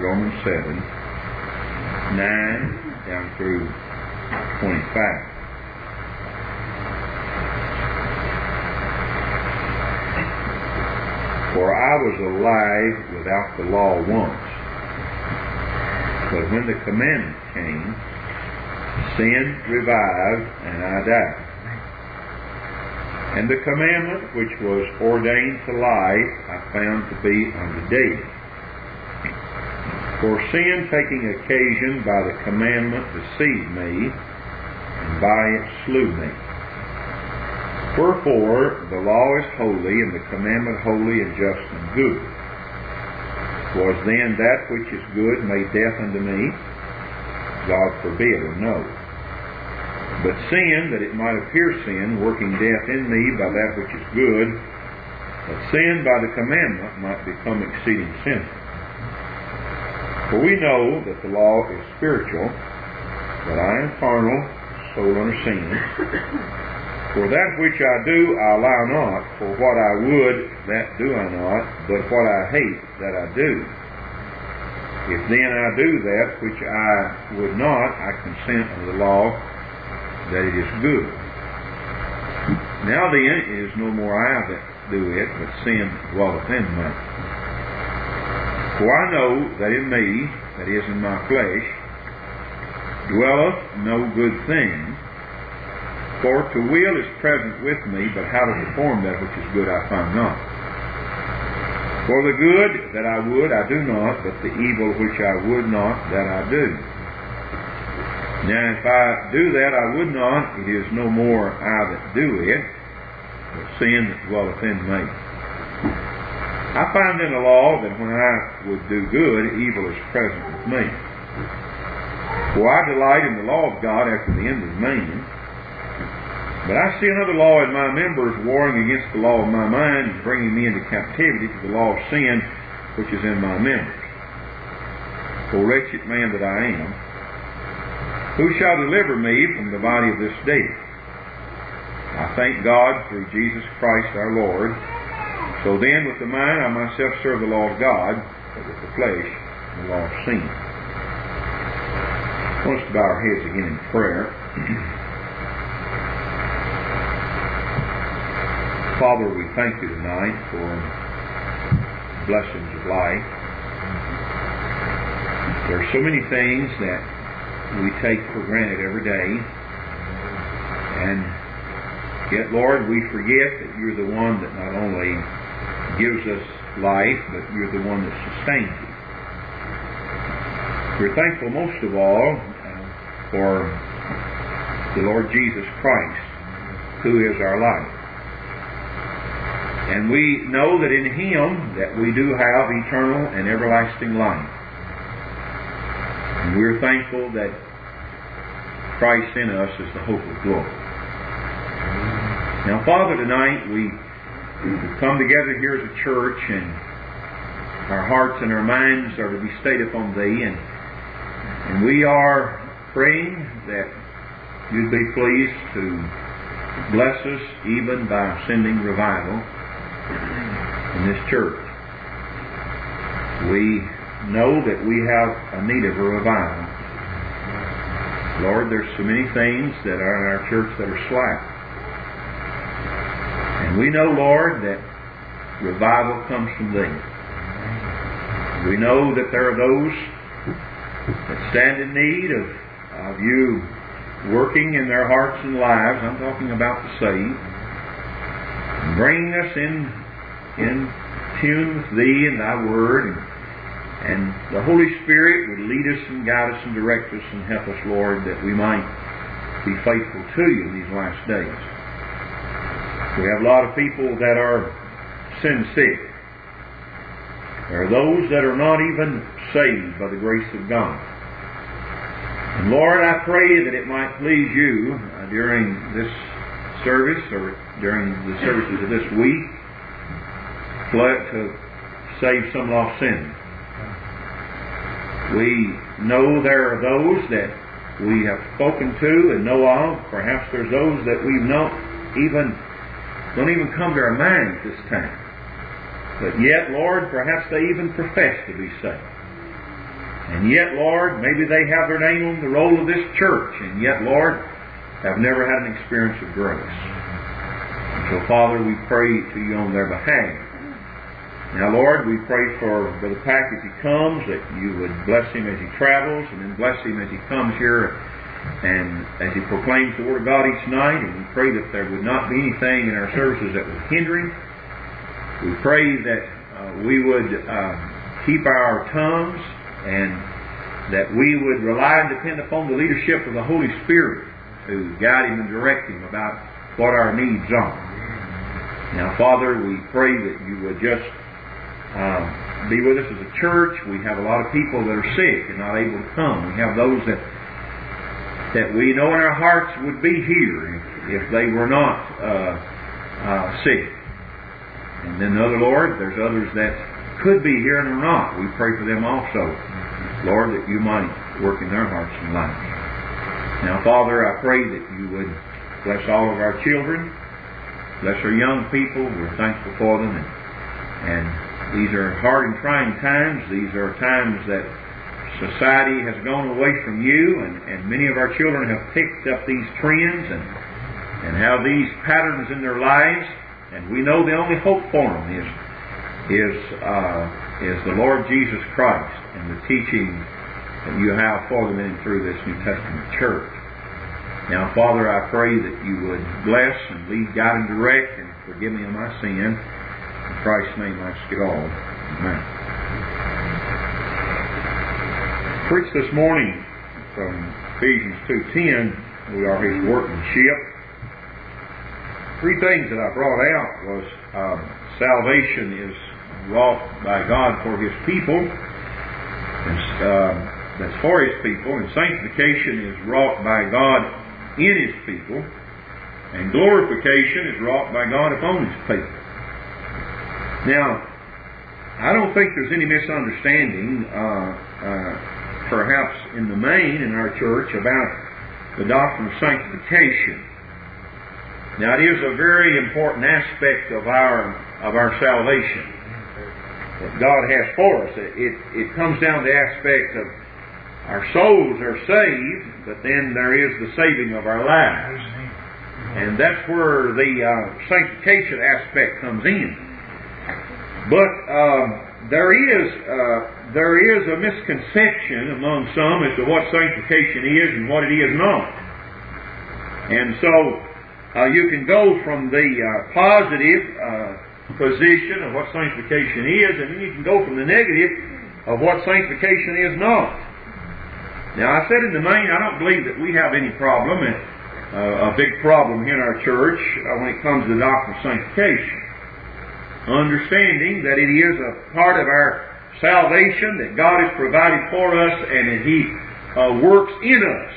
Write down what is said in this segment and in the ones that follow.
Romans 7, 9 down through 25. For I was alive without the law once, but when the commandment came, sin revived, and I died. And the commandment which was ordained to life I found to be unto death. For sin, taking occasion by the commandment, deceived me, and by it slew me. Wherefore the law is holy, and the commandment holy and just and good. Was then that which is good made death unto me? God forbid, or no. But sin, that it might appear sin, working death in me by that which is good, that sin by the commandment might become exceeding sinful. For we know that the law is spiritual, but I am carnal, sold under sin. For that which I do I allow not, for what I would, that do I not, but what I hate, that I do. If then I do that which I would not, I consent unto the law that it is good. Now then, it is no more I that do it, but sin dwelleth in me. For I know that in me, that is in my flesh, dwelleth no good thing. For to will is present with me, but how to perform that which is good I find not. For the good that I would I do not, but the evil which I would not, that I do. Now if I do that I would not, it is no more I that do it, but sin that dwelleth in me. I find in the law that when I would do good, evil is present with me. For I delight in the law of God after the end of man. But I see another law in my members, warring against the law of my mind, and bringing me into captivity to the law of sin, which is in my members. O wretched man that I am, who shall deliver me from the body of this death? I thank God through Jesus Christ our Lord. So then, with the mind I myself serve the law of God, but with the flesh the law of sin. I want us to bow our heads again in prayer. Father, we thank you tonight for blessings of life. There are so many things that we take for granted every day, and yet, Lord, we forget that you're the one that not only gives us life, but you're the one that sustains it. We're thankful most of all for the Lord Jesus Christ, who is our life. And we know that in Him that we do have eternal and everlasting life. And we're thankful that Christ in us is the hope of glory. Now, Father, tonight we come together here as a church, and our hearts and our minds are to be stayed upon Thee, and we are praying that You'd be pleased to bless us even by sending revival in this church. We know that we have a need of a revival. Lord, there's so many things that are in our church that are slack. And we know, Lord, that revival comes from Thee. We know that there are those that stand in need of You working in their hearts and lives. I'm talking about the saved. Bringing us in tune with Thee and Thy Word, and the Holy Spirit would lead us and guide us and direct us and help us, Lord, that we might be faithful to You in these last days. We have a lot of people that are sin sick. There are those that are not even saved by the grace of God. And Lord, I pray that it might please You during this service, or during the services of this week, to save some lost sinners. We know there are those that we have spoken to and know of. Perhaps there's those that we don't even come to our mind at this time. But yet, Lord, perhaps they even profess to be saved. And yet, Lord, maybe they have their name on the roll of this church, and yet, Lord, have never had an experience of grace. And so, Father, we pray to you on their behalf. Now, Lord, we pray for Brother Pack as he comes, that you would bless him as he travels, and then bless him as he comes here and as he proclaims the Word of God each night. And we pray that there would not be anything in our services that would hinder him. We pray that we would keep our tongues, and that we would rely and depend upon the leadership of the Holy Spirit to guide him and direct him about what our needs are. Now, Father, we pray that you would just be with us as a church. We have a lot of people that are sick and not able to come. We have those that we know in our hearts would be here if they were not sick. And then Lord, there's others that could be here and are not. We pray for them also, Lord, that you might work in their hearts and lives. Now, Father, I pray that you would bless all of our children, bless our young people. We're thankful for them. And these are hard and trying times. These are times that society has gone away from you, and many of our children have picked up these trends and have these patterns in their lives. And we know the only hope for them is the Lord Jesus Christ and the teaching that you have for them in and through this New Testament church. Now, Father, I pray that you would bless and lead, guide, and direct, and forgive me of my sin. In Christ's name I ask it all. Amen. Preach this morning from Ephesians 2:10. We are His workmanship. Three things that I brought out was salvation is wrought by God for His people. That's for His people. And sanctification is wrought by God in His people. And glorification is wrought by God upon His people. Now, I don't think there's any misunderstanding, perhaps in the main in our church, about the doctrine of sanctification. Now, it is a very important aspect of our salvation that God has for us. It comes down to the aspect of our souls are saved, but then there is the saving of our lives. And that's where the sanctification aspect comes in. But there is a misconception among some as to what sanctification is and what it is not. And so you can go from the positive position of what sanctification is, and then you can go from the negative of what sanctification is not. Now, I said in the main, I don't believe that we have any problem, a big problem in our church when it comes to the doctrine of sanctification. Understanding that it is a part of our salvation that God has provided for us, and that He works in us.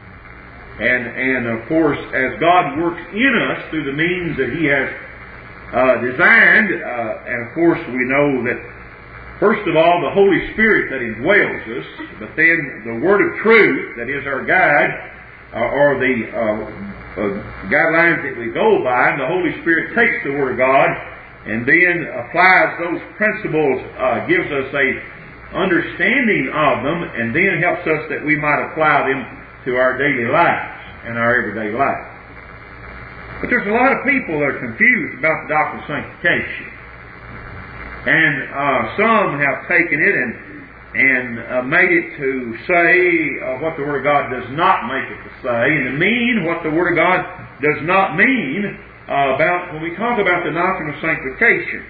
And of course, as God works in us through the means that He has designed, and of course we know that, first of all, the Holy Spirit that indwells us, but then the Word of truth that is our guide, or the guidelines that we go by, and the Holy Spirit takes the Word of God and then applies those principles, gives us a understanding of them, and then helps us that we might apply them to our daily lives and our everyday life. But there's a lot of people that are confused about the doctrine of sanctification. And some have taken it and made it to say what the Word of God does not make it to say, and to mean what the Word of God does not mean about when we talk about the doctrine of sanctification.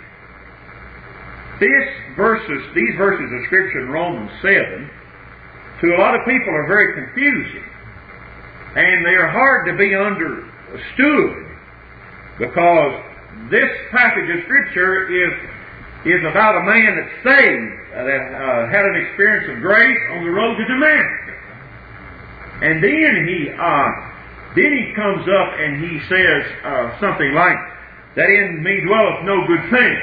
These verses of Scripture in Romans 7, to a lot of people are very confusing. And they are hard to be understood, because this passage of Scripture is about a man that's saved, that had an experience of grace on the road to Damascus. And then he comes up and he says something like, that in me dwelleth no good thing.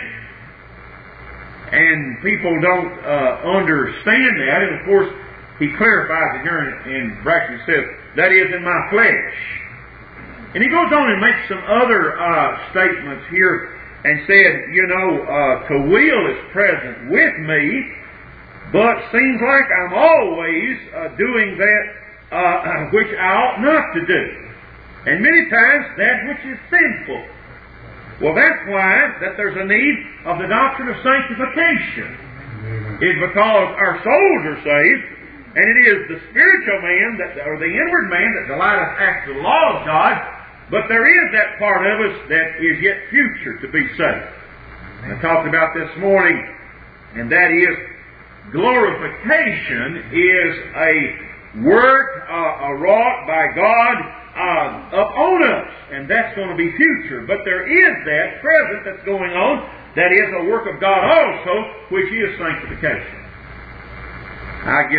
And people don't understand that, and of course he clarifies it here in brackets. He says, that is in my flesh. And he goes on and makes some other statements here and said, to will is present with me, but seems like I'm always doing that which I ought not to do. And many times that which is sinful. Well, that's why that there's a need of the doctrine of sanctification. It's because our souls are saved, and it is the spiritual man, or the inward man, that delighteth after the law of God, but there is that part of us that is yet future to be saved. I talked about this morning, and that is glorification is a work wrought by God upon us, and that's going to be future. But there is that present that's going on that is a work of God also, which is sanctification. I'm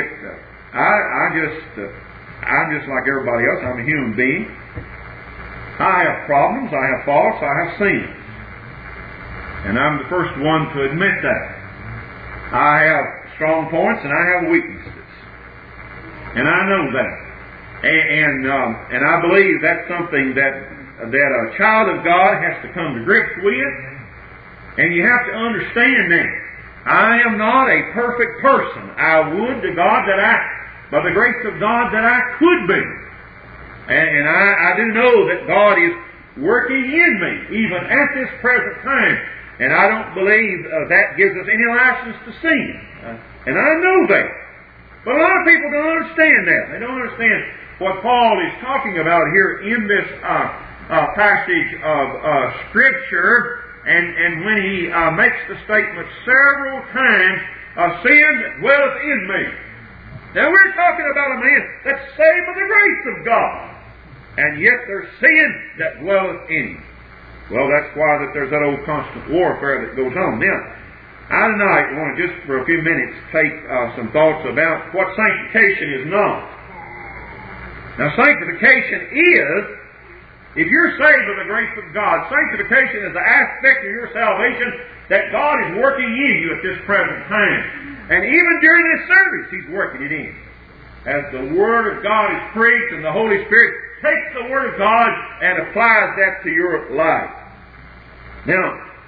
just like everybody else. I'm a human being. I have problems, I have faults, I have sins. And I'm the first one to admit that. I have strong points and I have weaknesses. And I know that. And I believe that's something that a child of God has to come to grips with. And you have to understand that. I am not a perfect person. I would to God that by the grace of God, that I could be. And I do know that God is working in me, even at this present time. And I don't believe that gives us any license to sin. And I know that. But a lot of people don't understand that. They don't understand what Paul is talking about here in this passage of Scripture. And when he makes the statement several times, sin that dwelleth in me. Now we're talking about a man that's saved by the grace of God. And yet there's sin that dwelleth in him. Well, that's why that there's that old constant warfare that goes on. Now, I tonight want to just for a few minutes take some thoughts about what sanctification is not. Now, sanctification is, if you're saved by the grace of God, sanctification is the aspect of your salvation that God is working in you at this present time. And even during this service, He's working it in. As the Word of God is preached and the Holy Spirit takes the Word of God and applies that to your life. Now,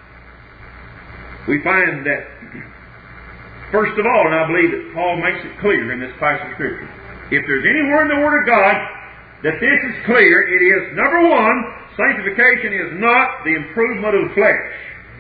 we find that, first of all, and I believe that Paul makes it clear in this passage of Scripture, if there's anywhere in the Word of God that this is clear, it is, number one, sanctification is not the improvement of the flesh.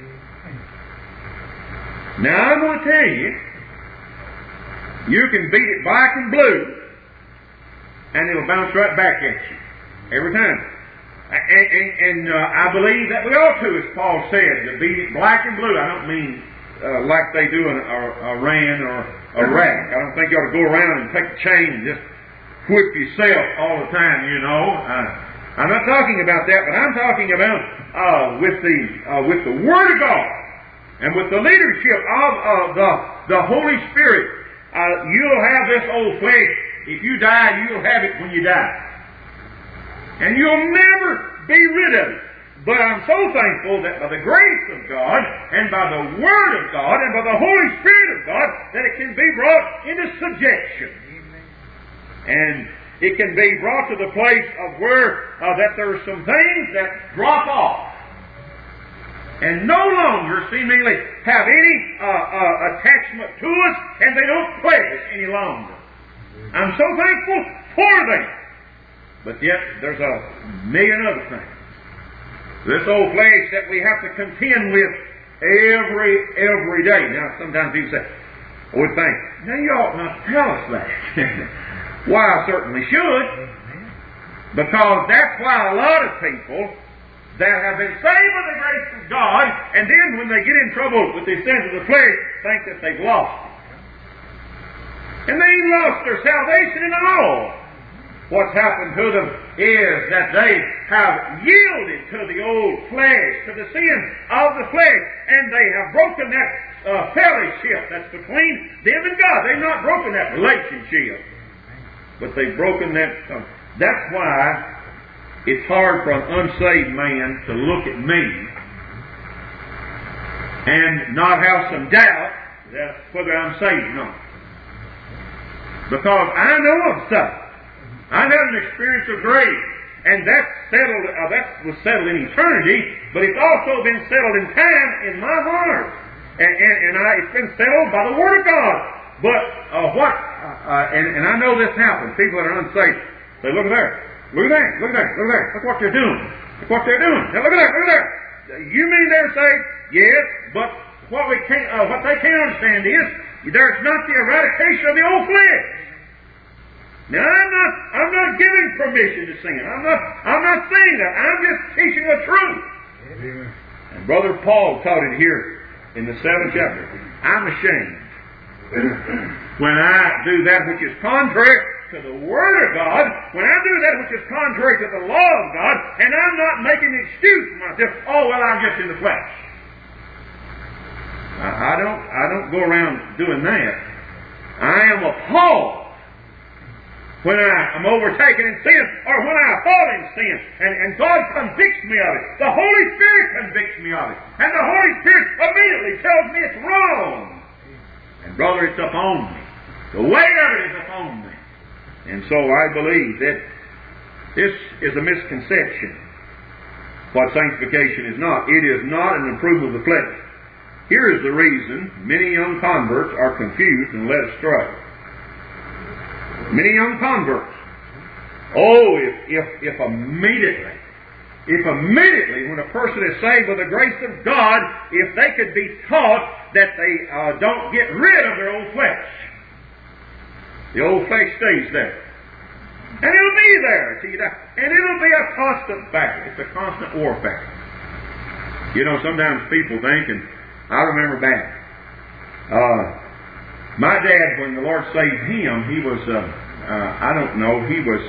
Now, I'm going to tell you, you can beat it black and blue, and it'll bounce right back at you. Every time. And I believe that we ought to, as Paul said, to beat it black and blue. I don't mean like they do in Iran or Iraq. I don't think you ought to go around and take a chain and just whip yourself all the time, you know. I'm not talking about that, but I'm talking about with the Word of God and with the leadership of the Holy Spirit. You'll have this old flesh. If you die, you'll have it when you die. And you'll never be rid of it. But I'm so thankful that by the grace of God, and by the Word of God, and by the Holy Spirit of God, that it can be brought into subjection. And it can be brought to the place of where that there are some things that drop off. And no longer seemingly have any attachment to us, and they don't plague us any longer. I'm so thankful for them. But yet, there's a million other things. This old flesh that we have to contend with every day. Now, sometimes people say, I would think, now you ought not to tell us that. Why, I certainly should. Because that's why a lot of people that have been saved by the grace of God, and then when they get in trouble with the sins of the flesh, think that they've lost it. And they ain't lost their salvation at all. What's happened to them is that they have yielded to the old flesh, to the sin of the flesh, and they have broken that fellowship that's between them and God. They've not broken that relationship, but they've broken that. That's why it's hard for an unsaved man to look at me and not have some doubt that whether I'm saved or not. Because I know of stuff. I've had an experience of grace, and that's settled. That was settled in eternity, but it's also been settled in time in my heart, and it's been settled by the Word of God. But and I know this happens. People that are unsaved say, look at there. Look at that. Look at that. Look at that. Look what they're doing. Look what they're doing. Now look at that. Look at that. You mean they're saved? Yes, but what they can't understand is there's not the eradication of the old flesh. Now I'm not giving permission to sin. I'm not saying that. I'm just teaching the truth. Amen. And Brother Paul taught it here in the 7th chapter. I'm ashamed when I do that which is contrary to the Word of God, when I do that which is contrary to the law of God, and I'm not making an excuse for myself. Oh, well, I'm just in the flesh. I don't go around doing that. I am appalled when I am overtaken in sin, or when I fall in sin, and God convicts me of it. The Holy Spirit convicts me of it. And the Holy Spirit immediately tells me it's wrong. And brother, it's upon me. The weight of it is upon me. And so I believe that this is a misconception. What sanctification is not. It is not an improvement of the flesh. Here is the reason many young converts are confused and led astray. Many young converts. Oh, if immediately when a person is saved by the grace of God, if they could be taught that they don't get rid of their old flesh. The old flesh stays there. And it'll be there till you die. And it'll be a constant battle. It's a constant warfare. You know, sometimes people think, and I remember back, my dad, when the Lord saved him, he was, I don't know, he was,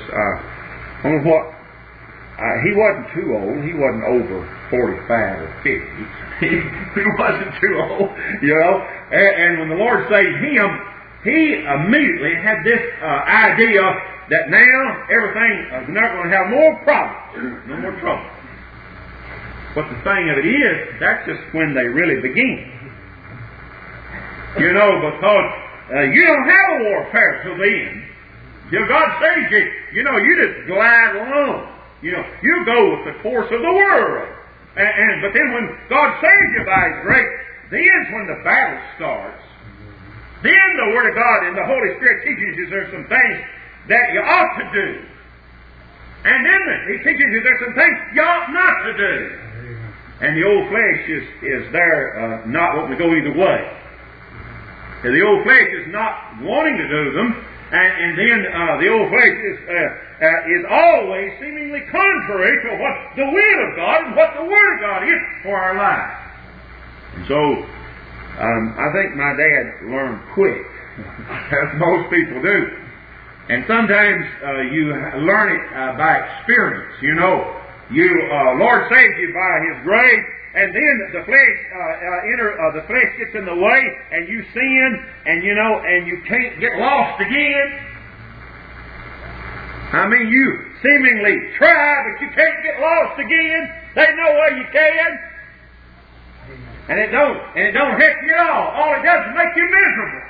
he wasn't too old. He wasn't over 45 or 50. He wasn't too old, you know. And when the Lord saved him, he immediately had this idea that now everything is not going to have more problems, no more trouble. But the thing of it is, that's just when they really begin. You know, because you don't have a warfare till the end. Till God saves you, you know, you just glide along. You know, you go with the course of the world. But then when God saves you by His grace, then's when the battle starts. Then the Word of God and the Holy Spirit teaches you there's some things that you ought to do. And then He teaches you there's some things you ought not to do. And the old flesh is there not wanting to go either way. And the old flesh is not wanting to do them. And then the old flesh is always seemingly contrary to what the will of God and what the Word of God is for our life. And so, I think my dad learned quick, as most people do. And sometimes you learn it by experience. You know, Lord saves you by His grace, and then the flesh gets in the way, and you sin, and you know, and you can't get lost again. I mean, you seemingly try, but you can't get lost again. There's no way you can. And it don't help you at all. All it does is make you miserable.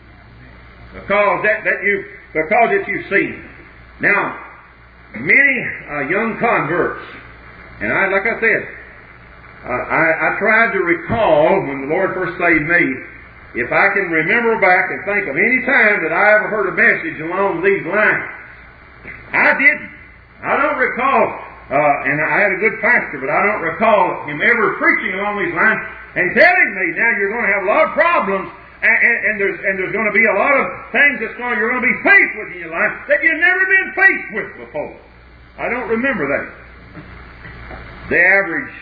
Because you've sinned. Now, many young converts, and like I said, I tried to recall when the Lord first saved me, if I can remember back and think of any time that I ever heard a message along these lines. I didn't. I don't recall, and I had a good pastor, but I don't recall him ever preaching along these lines and telling me, now you're going to have a lot of problems, and there's going to be a lot of things you're going to be faced with in your life that you've never been faced with before. I don't remember that. The average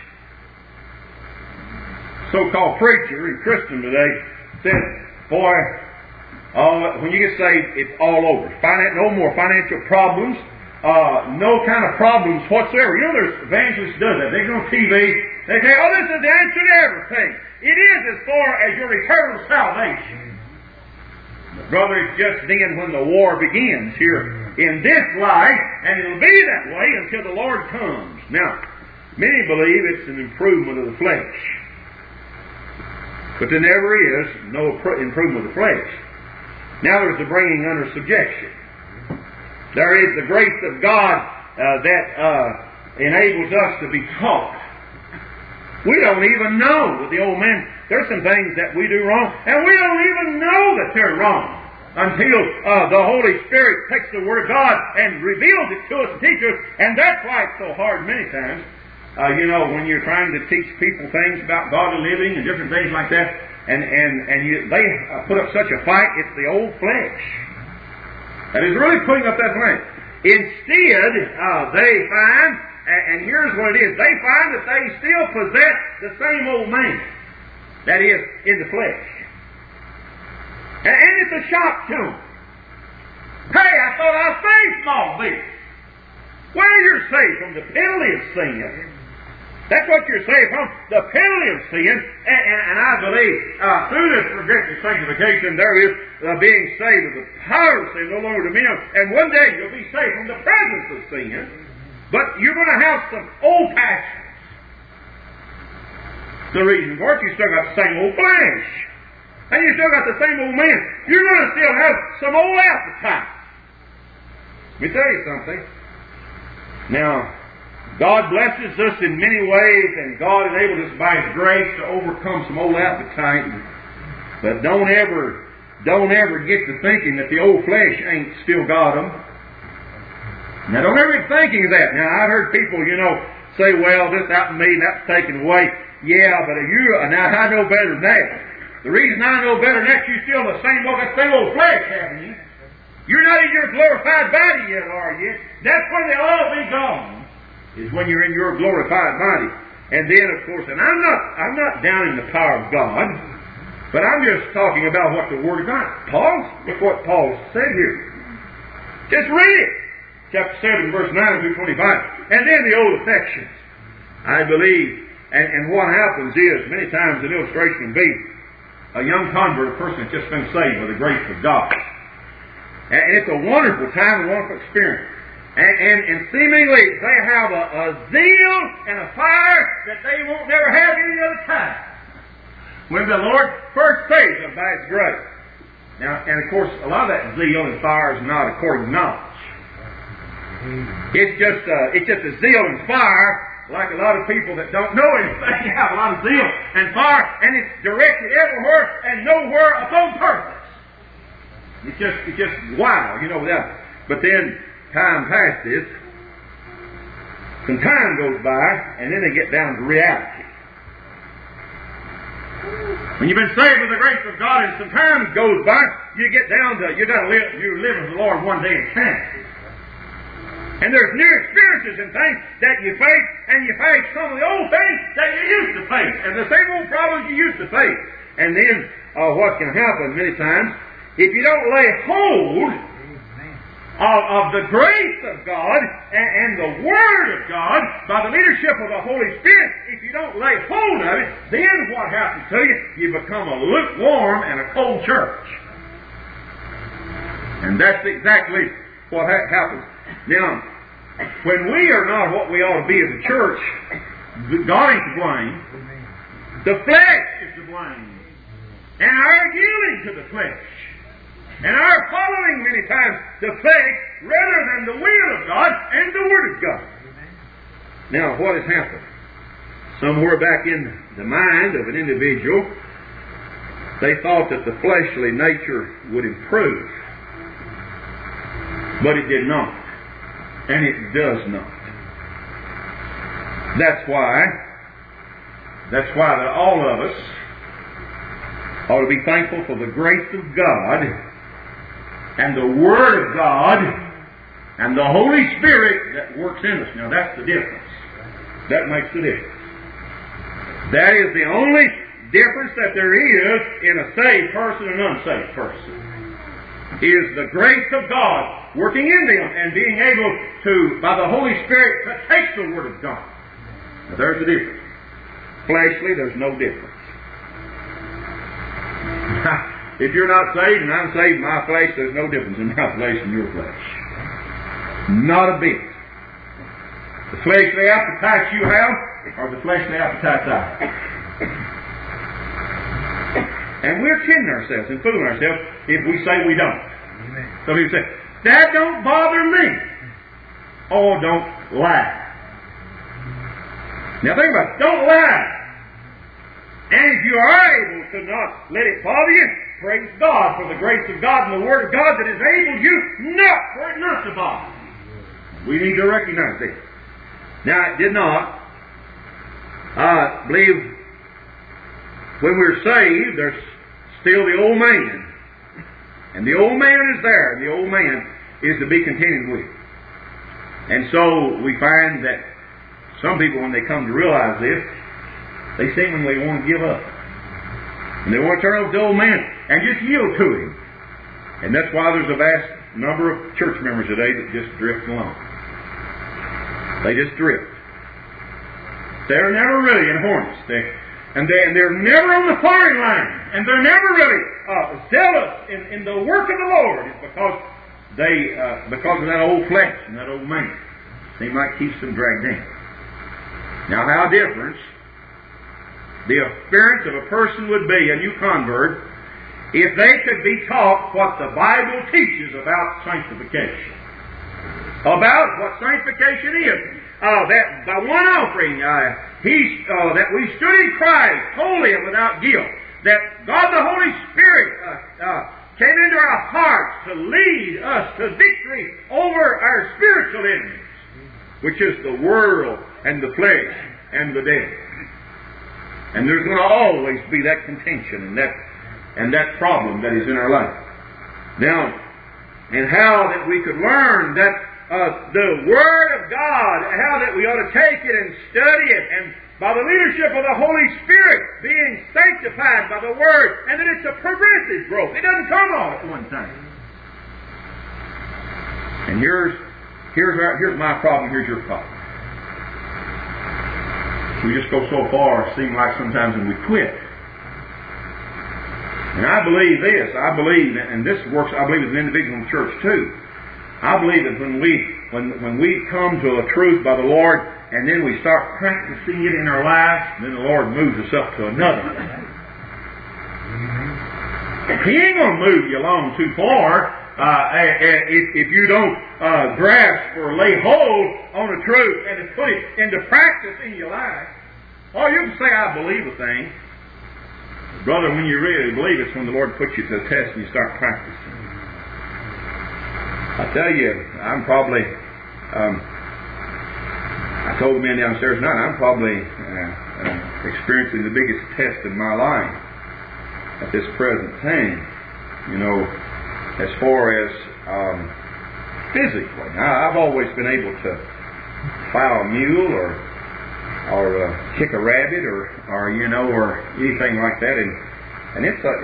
so-called preacher in Christendom today said, boy, when you get saved, it's all over. No more financial problems, no kind of problems whatsoever. You know, there's evangelists who do that. They go on TV, they say, oh, this is the answer to everything. It is as far as your eternal salvation. But brother, it's just then when the war begins here in this life, and it'll be that way until the Lord comes. Now, many believe it's an improvement of the flesh. But there never is no improvement of the flesh. Now there's the bringing under subjection. There is the grace of God that enables us to be taught. We don't even know with the old man. There's some things that we do wrong, and we don't even know that they're wrong until the Holy Spirit takes the Word of God and reveals it to us and teaches us. And that's why it's so hard many times. When you're trying to teach people things about godly living and different things like that, and they put up such a fight, it's the old flesh that is really putting up that fight. Instead, they find, and here's what it is, they find that they still possess the same old man that is in the flesh. And it's a shock to them. Hey, I thought I was saved from all this. Well, you're saved from the penalty of sin. That's what you're saved from, the penalty of sin. And I believe through this progressive sanctification there is being saved of the power of sin, no longer dominion. And one day you'll be saved from the presence of sin. But you're going to have some old passions. The reason for it, you still got the same old flesh. And you still got the same old man. You're going to still have some old appetite. Let me tell you something. Now, God blesses us in many ways, and God enables us by His grace to overcome some old appetite. But don't ever get to thinking that the old flesh ain't still got them. Now, don't ever get thinking of that. Now, I've heard people, say, well, this happened to me, and that's taken away. Yeah, but now I know better than that. The reason I know better than that, you're still the same old flesh, haven't you? You're not in your glorified body yet, are you? That's when they'll all be gone, is when you're in your glorified body. And then, of course, and I'm not down in the power of God, but I'm just talking about what the Word of God. Look what Paul said here. Just read it. Chapter 7, verse 9 through 25. And then the old affections. I believe, and what happens is, many times an illustration will be a young convert, a person that's just been saved by the grace of God. And it's a wonderful time, a wonderful experience. And seemingly they have a zeal and a fire that they won't never have any other time. When the Lord first saves them by His grace. Now, and of course, a lot of that zeal and fire is not according to knowledge. It's just a zeal and fire, like a lot of people that don't know anything have a lot of zeal and fire, and it's directed everywhere and nowhere upon purpose. It's just wild, that. But then time passes, some time goes by, and then they get down to reality. When you've been saved with the grace of God, and some time goes by, you get down to you're living with the Lord one day at a time. And there's new experiences and things that you face, and you face some of the old things that you used to face, and the same old problems you used to face. And then what can happen many times, if you don't lay hold of the grace of God and the Word of God by the leadership of the Holy Spirit, if you don't lay hold of it, then what happens to you? You become a lukewarm and a cold church. And that's exactly what happens. Now, when we are not what we ought to be as a church, God ain't to blame. The flesh is to blame. And our yielding to the flesh. And our following many times the flesh rather than the will of God and the Word of God. Now, what has happened? Somewhere back in the mind of an individual, they thought that the fleshly nature would improve. But it did not. And it does not. That's why that all of us ought to be thankful for the grace of God and the Word of God and the Holy Spirit that works in us. Now that's the difference. That makes the difference. That is the only difference that there is in a saved person and an unsaved person. Is the grace of God working in them and being able to, by the Holy Spirit, to take the Word of God. Now there's the difference. Fleshly, there's no difference. If you're not saved and I'm saved in my flesh, there's no difference in my flesh and your flesh. Not a bit. The fleshly appetites you have are the fleshly appetites I have. And we're kidding ourselves and fooling ourselves if we say we don't. Amen. Some people say, that don't bother me. Oh, don't lie. Now think about it. Don't lie. And if you are able to not let it bother you, praise God for the grace of God and the Word of God that has enabled you not for it not to bother. We need to recognize this. Now, it did not. I believe when we're saved, there's still the old man. And the old man is there, and the old man is to be contended with. And so we find that some people, when they come to realize this, they seemingly want to give up. And they want to turn over to the old man and just yield to him. And that's why there's a vast number of church members today that just drift along. They just drift. They're never really in harness. They're never on the firing line. And they're never really zealous in the work of the Lord. It's because of that old flesh and that old man. They might keep them dragged in. Now, how different the appearance of a person would be, a new convert, if they could be taught what the Bible teaches about sanctification. About what sanctification is. That by one offering, that we stood in Christ, holy and without guilt. That God the Holy Spirit came into our hearts to lead us to victory over our spiritual enemies, which is the world and the flesh and the death. And there's going to always be that contention and that problem that is in our life. Now, and how that we could learn that the Word of God, how that we ought to take it and study it, and by the leadership of the Holy Spirit being sanctified by the Word, and that it's a progressive growth. It doesn't come all at one time. And here's my problem, here's your problem. We just go so far, it seems like sometimes, and we quit. And I believe this. I believe, and this works, I believe, as an individual in the church too. I believe that when we come to a truth by the Lord, and then we start practicing it in our lives, then the Lord moves us up to another. He ain't going to move you along too far if you don't grasp or lay hold on a truth and to put it into practice in your life. Oh, you can say, I believe a thing. Brother, when you really believe, it's when the Lord puts you to a test and you start practicing. I tell you, I'm probably, I told the man downstairs tonight, I'm probably experiencing the biggest test in my life at this present time. You know, as far as physically. Now, I've always been able to plow a mule or kick a rabbit or anything like that, and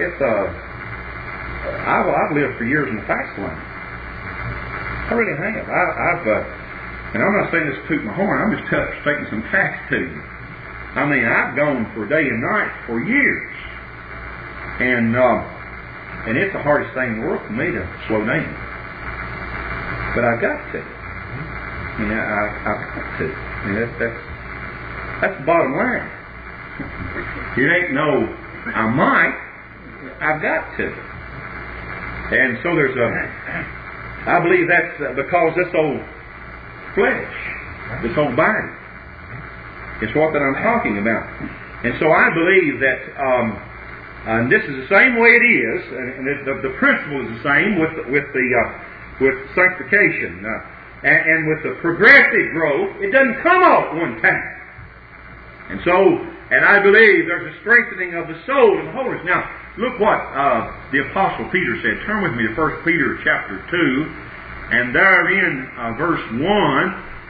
I've lived for years in the fast lane. I really have. And I'm not saying this to toot my horn. I'm just taking some facts to you. I mean, I've gone for day and night for years, and it's the hardest thing in the world for me to slow down. But I've got to. I mean, I've got to. I mean, that's the bottom line. It ain't no, I might. I've got to. And so I believe that's because this old flesh, this old body, is what that I'm talking about. And so I believe that and this is the same way it is, and the principle is the same with sanctification and with the progressive growth. It doesn't come all at one time. And so, and I believe there's a strengthening of the soul and the holiness. Now, look what the Apostle Peter said. Turn with me to 1 Peter chapter 2, and there in verse 1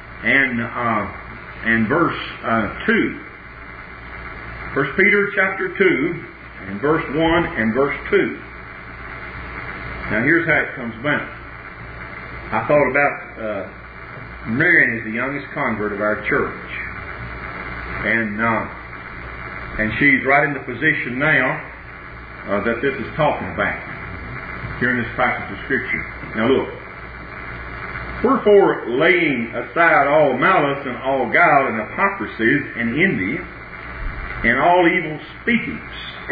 and verse 2. 1 Peter chapter 2, and verse 1 and verse 2. Now, here's how it comes about. I thought about Marion is the youngest convert of our church. And she's right in the position now that this is talking about here in this passage of Scripture. Now look. Wherefore, laying aside all malice and all guile and hypocrisies and envy and all evil speakings.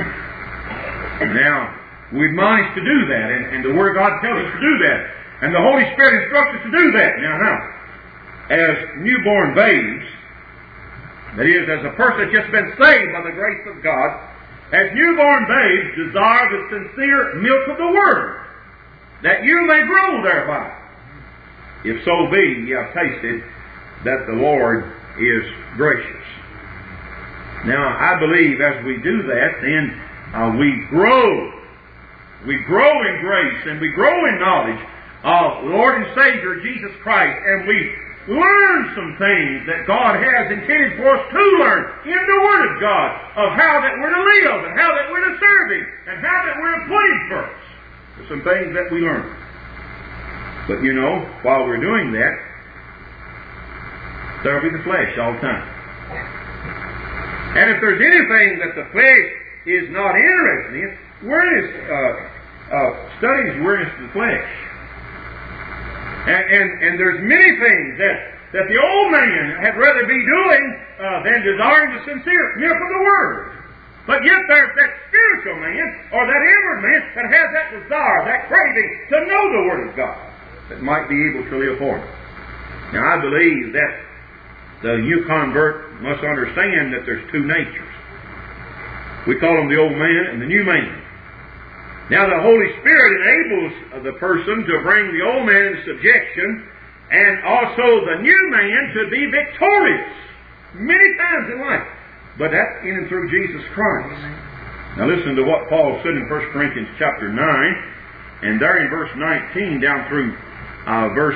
Now, we admonish to do that, and the Word of God tells us to do that. And the Holy Spirit instructs us to do that. Now, as newborn babes, that is, as a person that's just been saved by the grace of God, as newborn babes desire the sincere milk of the Word, that you may grow thereby. If so be ye have tasted that the Lord is gracious. Now, I believe as we do that, then we grow. We grow in grace and we grow in knowledge of Lord and Savior Jesus Christ, and we learn some things that God has intended for us to learn in the Word of God, of how that we're to live, and how that we're to serve Him, and how that we're to put Him first. There's some things that we learn. But you know, while we're doing that, there'll be the flesh all the time. And if there's anything that the flesh is not interested in, studies weariness of the flesh. And there's many things that the old man had rather be doing than desiring the sincere milk of the Word. But yet there's that spiritual man, or that inward man, that has that desire, that craving to know the Word of God, that might be able to live for Him. Now I believe that the new convert must understand that there's two natures. We call them the old man and the new man. Now the Holy Spirit enables the person to bring the old man into subjection, and also the new man to be victorious many times in life. But that's in and through Jesus Christ. Now listen to what Paul said in 1 Corinthians chapter 9, and there in verse 19 down through verse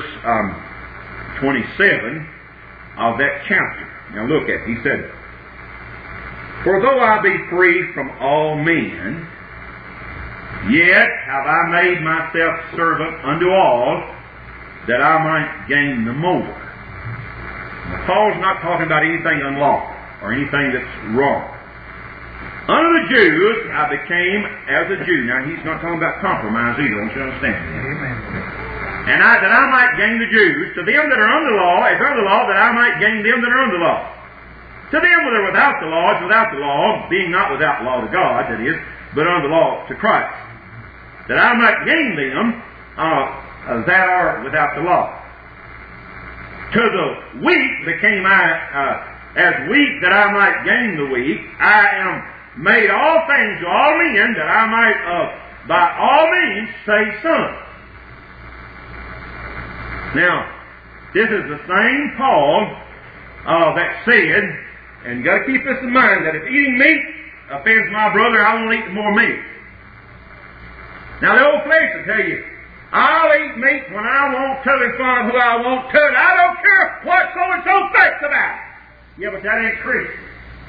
27 of that chapter. Now look at it. He said, "For though I be free from all men, yet have I made myself servant unto all, that I might gain the more." Now, Paul's not talking about anything unlawful or anything that's wrong. Unto the Jews I became as a Jew. Now, he's not talking about compromise either. I want you to understand that. Amen. And that I might gain the Jews. To them that are under the law, as under the law, that I might gain them that are under the law. To them that are without the law, is without the law, being not without law to God, that is, but under the law to Christ, that I might gain them that are without the law. To the weak became I as weak, that I might gain the weak. I am made all things to all men, that I might by all means save some. Now, this is the same Paul that said, and you've got to keep this in mind, that if eating meat offends my brother, I won't eat more meat. Now the old flesh will tell you, I'll eat meat when I want to in front of who I want to, and I don't care what so-and-so thinks about it. Yeah, but that ain't Christian.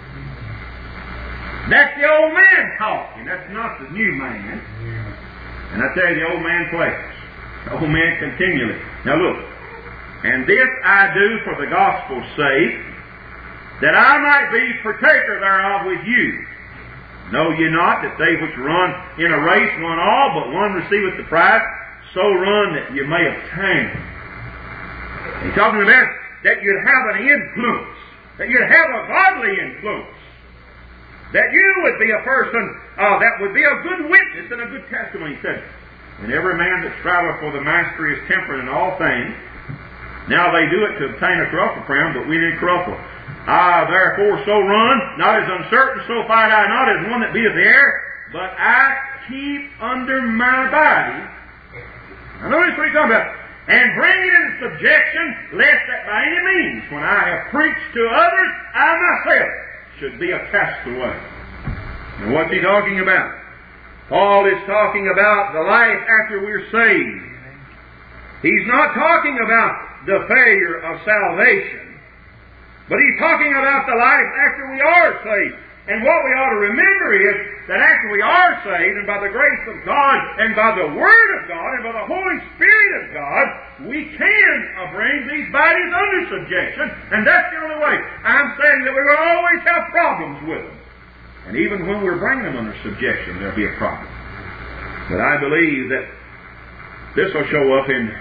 That's the old man talking. That's not the new man. And I tell you, the old man plays. The old man continually. Now look, "And this I do for the gospel's sake, that I might be partaker thereof with you. Know ye not that they which run in a race run all, but one receiveth the prize? So run that you may obtain." He's talking about that you'd have an influence, that you'd have a godly influence, that you would be a person that would be a good witness and a good testimony. He said, "And every man that striveth for the mastery is temperate in all things. Now they do it to obtain a corruptible crown, but we incorruptible. I therefore so run, not as uncertain, so fight I not as one that beateth the air, but I keep under my body." Now notice what he's talking about. "And bring it into subjection, lest that by any means, when I have preached to others, I myself should be a castaway." And what's he talking about? Paul is talking about the life after we're saved. He's not talking about the failure of salvation, but he's talking about the life after we are saved. And what we ought to remember is that after we are saved, and by the grace of God, and by the Word of God, and by the Holy Spirit of God, we can bring these bodies under subjection. And that's the only way. I'm saying that we're going to always have problems with them. And even when we're bringing them under subjection, there'll be a problem. But I believe that this will show up in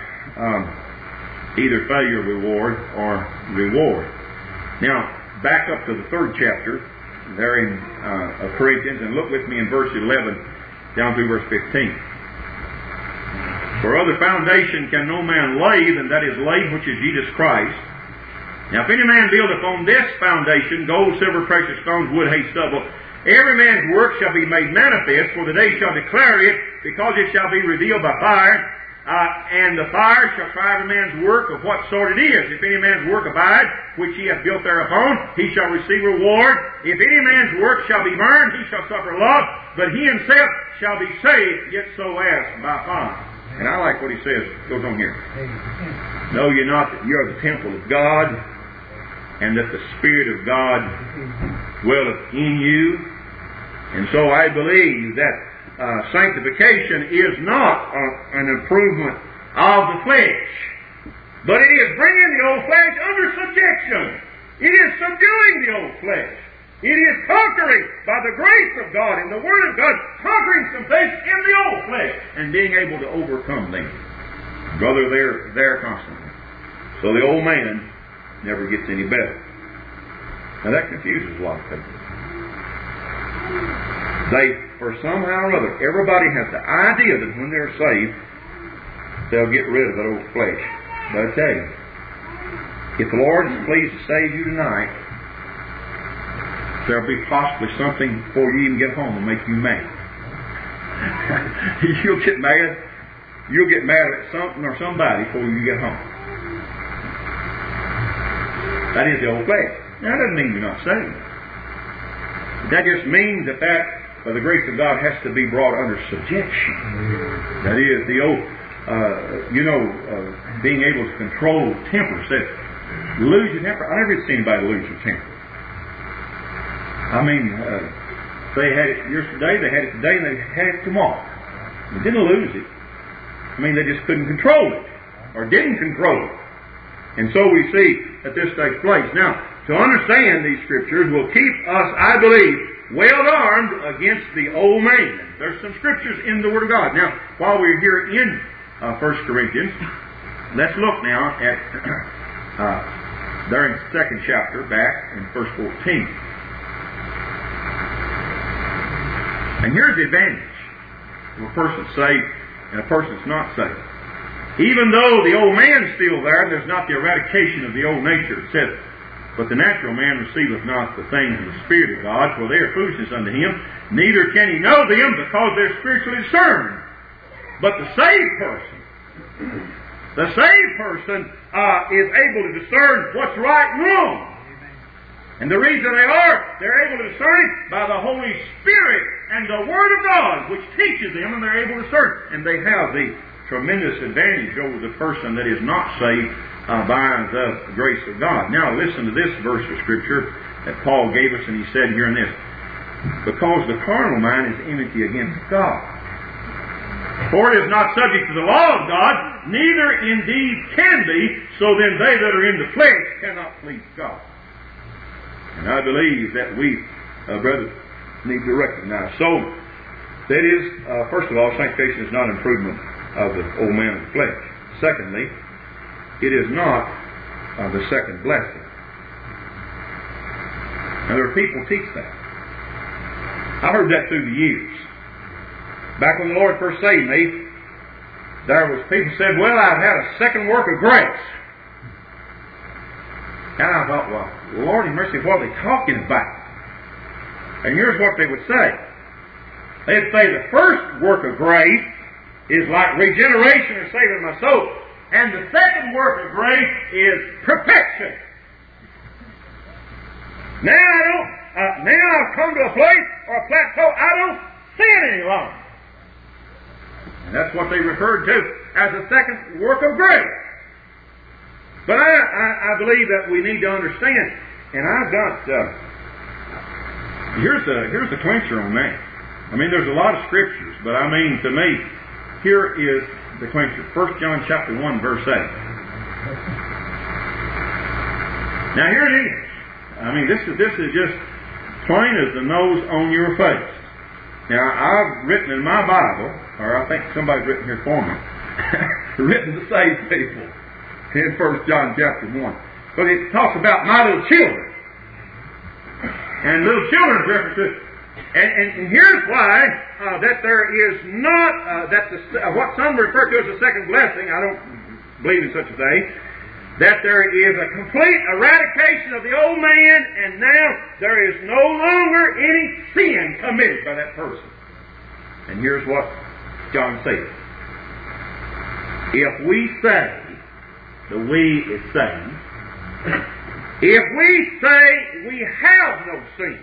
either failure reward or reward. Now, back up to the 3rd chapter, there in Corinthians, and look with me in verse 11 down through verse 15. "For other foundation can no man lay than that is laid, which is Jesus Christ. Now if any man build upon this foundation, gold, silver, precious stones, wood, hay, stubble, every man's work shall be made manifest, for the day shall declare it, because it shall be revealed by fire. And the fire shall try every man's work of what sort it is. If any man's work abide, which he hath built thereupon, he shall receive reward. If any man's work shall be burned, he shall suffer loss, but he himself shall be saved, yet so as by fire. And I like what he says. Goes on here. Know ye not that ye are the temple of God, and that the Spirit of God dwelleth in you? And so I believe that sanctification is not an improvement of the flesh, but it is bringing the old flesh under subjection. It is subduing the old flesh. It is conquering by the grace of God and the Word of God, conquering some things in the old flesh and being able to overcome them. Brother, they're there constantly. So the old man never gets any better. Now that confuses a lot of people. For somehow or other, everybody has the idea that when they're saved, they'll get rid of that old flesh. But I tell you, if the Lord is pleased to save you tonight, there'll be possibly something before you even get home will make you mad. You'll get mad. You'll get mad at something or somebody before you get home. That is the old flesh. Now, that doesn't mean you're not saved. That just means that by the grace of God, has to be brought under subjection. That is, the old, being able to control temper. Says, lose your temper. I never seen anybody lose their temper. I mean, they had it yesterday, they had it today, and they had it tomorrow. They didn't lose it. I mean, they just couldn't control it, or didn't control it. And so we see that this takes place. Now, to understand these Scriptures will keep us, I believe, well armed against the old man. There's some Scriptures in the Word of God. Now, while we're here in 1 Corinthians, let's look now at there in the 2nd chapter, back in verse 14. And here's the advantage of a person saved and a person that's not saved. Even though the old man's still there's not the eradication of the old nature. It says, but the natural man receiveth not the things of the Spirit of God, for they are foolishness unto him, neither can he know them, because they're spiritually discerned. But the saved person is able to discern what's right and wrong. And the reason they're able to discern it by the Holy Spirit and the Word of God, which teaches them, and they're able to discern. And they have the tremendous advantage over the person that is not saved by the grace of God. Now listen to this verse of Scripture that Paul gave us, and he said here in this, because the carnal mind is enmity against God. For it is not subject to the law of God, neither indeed can be, so then they that are in the flesh cannot please God. And I believe that we, brothers, need to recognize. So, that is, first of all, sanctification is not an improvement of the old man of the flesh. Secondly, it is not the second blessing. Now, there are people who teach that. I heard that through the years. Back when the Lord first saved me, there was people who said, well, I've had a second work of grace. And I thought, well, Lord in mercy, what are they talking about? And here's what they would say. They'd say the first work of grace is like regeneration or saving my soul. And the second work of grace is perfection. Now I've come to a place or a plateau, I don't sin any longer. And that's what they referred to as the second work of grace. But I believe that we need to understand, and I've got here's the clincher on that. I mean, there's a lot of Scriptures, but I mean, to me, here is the clincher. 1 John chapter 1, verse 8. Now here it is. I mean, this is just plain as the nose on your face. Now, I've written in my Bible, or I think somebody's written here for me, written to save people in 1 John chapter 1. But it talks about my little children. And little children's reference to it. And here's why that there is not, what some refer to as a second blessing, I don't believe in such a thing, that there is a complete eradication of the old man, and now there is no longer any sin committed by that person. And here's what John says. If we say, the we is saying, if we say we have no sin,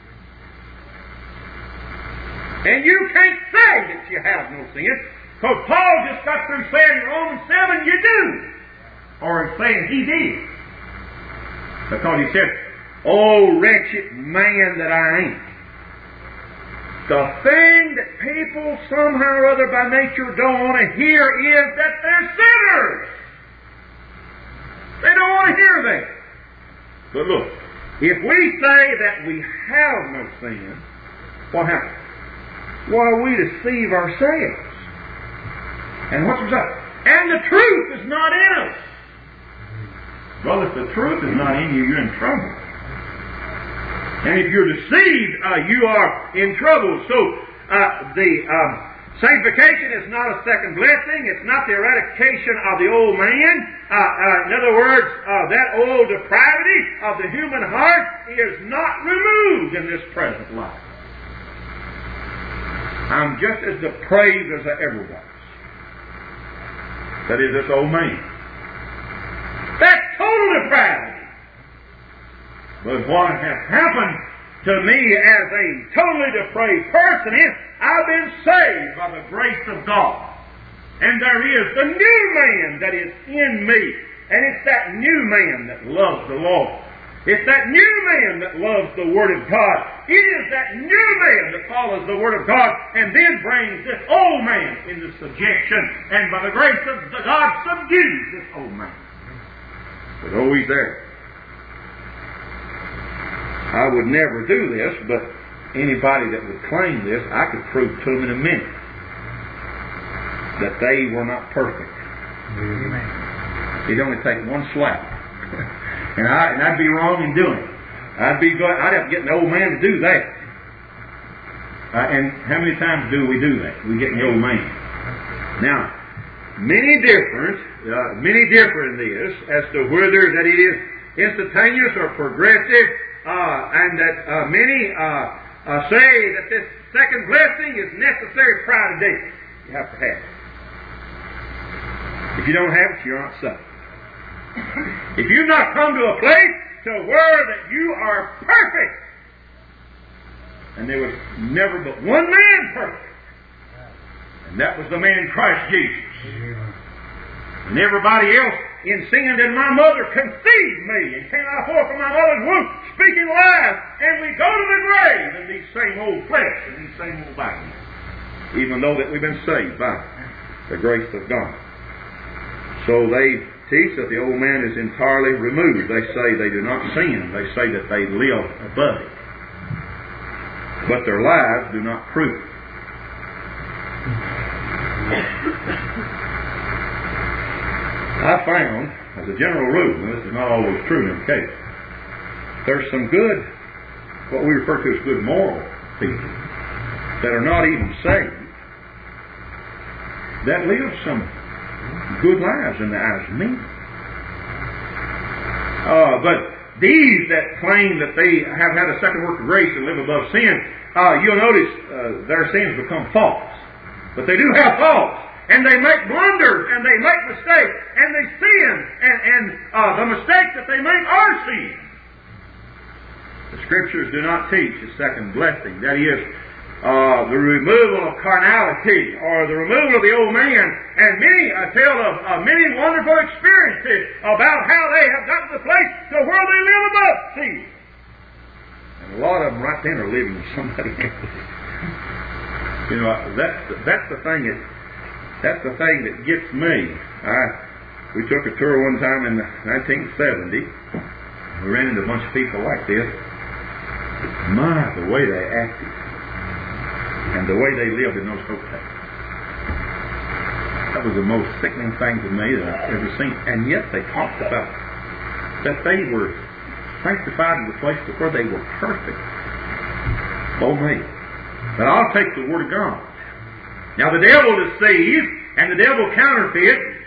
and you can't say that you have no sin, because Paul just got through saying in Romans 7, you do. Or saying he did. Because he said, oh, wretched man that I am. The thing that people somehow or other by nature don't want to hear is that they're sinners. They don't want to hear that. But look, if we say that we have no sin, what happens? Why, we deceive ourselves. And what's the result? And the truth is not in us. Well, if the truth is not in you, you're in trouble. And if you're deceived, you are in trouble. So, the sanctification is not a second blessing. It's not the eradication of the old man. In other words, that old depravity of the human heart is not removed in this present life. I'm just as depraved as I ever was. That is, this old man. That's total depravity. But what has happened to me as a totally depraved person is I've been saved by the grace of God. And there is the new man that is in me. And it's that new man that loves the Lord. It's that new man that loves the Word of God. It is that new man that follows the Word of God and then brings this old man into subjection. And by the grace of God subdues this old man. But always there. I would never do this, but anybody that would claim this, I could prove to them in a minute that they were not perfect. Amen. It'd only take one slap. and I'd be wrong in doing it. I'd have to get an old man to do that. And how many times do we do that? We get an old man. Now, many different in this as to whether that it is instantaneous or progressive, and that many say that this second blessing is necessary prior to death. You have to have it. If you don't have it, you're not saved. If you've not come to a place to where that you are perfect, and there was never but one man perfect, and that was the man Christ Jesus. And everybody else in sin, and my mother conceived me and came out forth from my mother's womb speaking lies, and we go to the grave in these same old flesh and these same old bodies, even though that we've been saved by the grace of God. So they teach that the old man is entirely removed. They say they do not sin. They say that they live above it. But their lives do not prove it. I found, as a general rule, and this is not always true in the case, there's some good, what we refer to as good moral people, that are not even saved, that live some good lives in the eyes of men. But these that claim that they have had a second work of grace and live above sin, you'll notice their sins become false. But they do have faults. And they make blunders, and they make mistakes, and they sin, and the mistakes that they make are sin. The Scriptures do not teach a second blessing. That is, the removal of carnality, or the removal of the old man. And many tell of many wonderful experiences about how they have gotten to the place to where they live above sin. And a lot of them right then are living with somebody else. You know, that's the thing that... That's the thing that gets me. We took a tour one time in 1970. We ran into a bunch of people like this. My, the way they acted. And the way they lived in those hotels. That was the most sickening thing to me that I've ever seen. And yet they talked about that they were sanctified to the place where they were perfect. Oh me. But I'll take the Word of God. Now the devil deceives, and the devil counterfeits,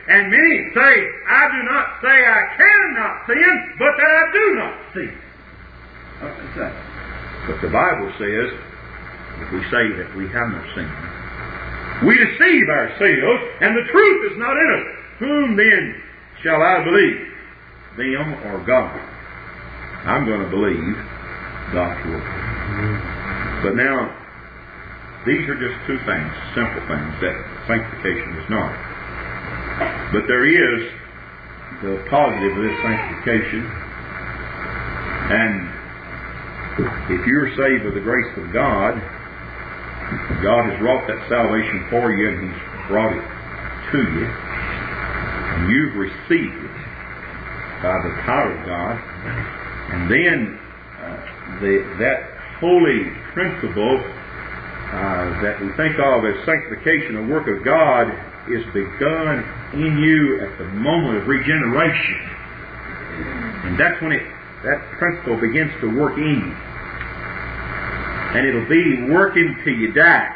And many say, I do not say I cannot sin, but that I do not sin. What's that? But the Bible says, if we say that we have no sin, we deceive ourselves, and the truth is not in us. Whom then shall I believe? Them or God? I'm going to believe God's Word. But now, these are just two things, simple things, that sanctification is not. But there is the positive of this sanctification. And if you're saved by the grace of God, God has wrought that salvation for you, and He's brought it to you. And you've received it by the power of God. And then that holy principle that we think of as sanctification, the work of God, is begun in you at the moment of regeneration. And that's when that principle begins to work in you. And it'll be working till you die.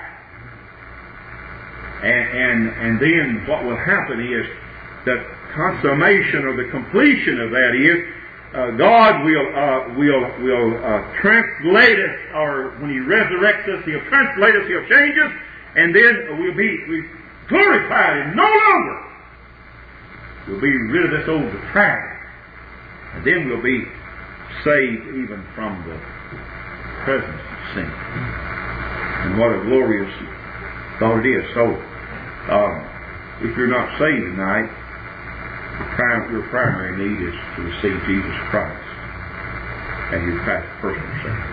And then what will happen is the consummation or the completion of that is God will translate us, or when He resurrects us, He'll translate us, He'll change us, and then we'll be glorified, and no longer we'll be rid of this old depravity. And then we'll be saved even from the presence of sin. And what a glorious thought it is. So, if you're not saved tonight, your primary need is to receive Jesus Christ as your personal Savior.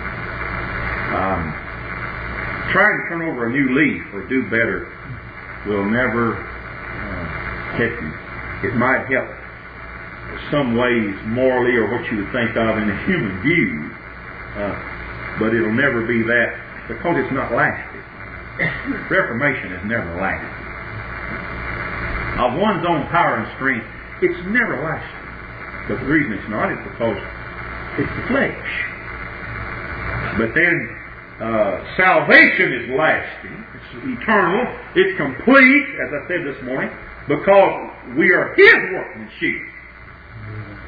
Trying to turn over a new leaf or do better will never help you. It might help some ways morally or what you would think of in a human view, but it'll never be that, because it's not lasting. Reformation is never lasting. Of one's own power and strength, it's never lasting. But the reason it's not is because it's the flesh. But then salvation is lasting. It's eternal. It's complete, as I said this morning, because we are His workmanship.